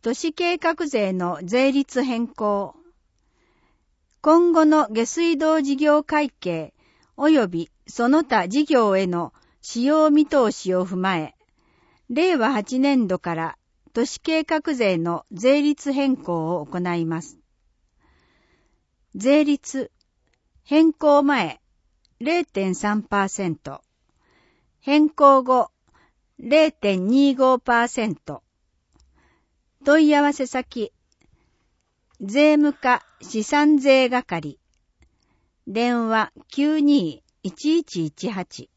都市計画税の税率変更、今後の下水道事業会計及びその他事業への使用見通しを踏まえ、令和8年度から都市計画税の税率変更を行います。税率変更前 0.3%、変更後 0.25%、問い合わせ先、税務課資産税係、電話 92-1118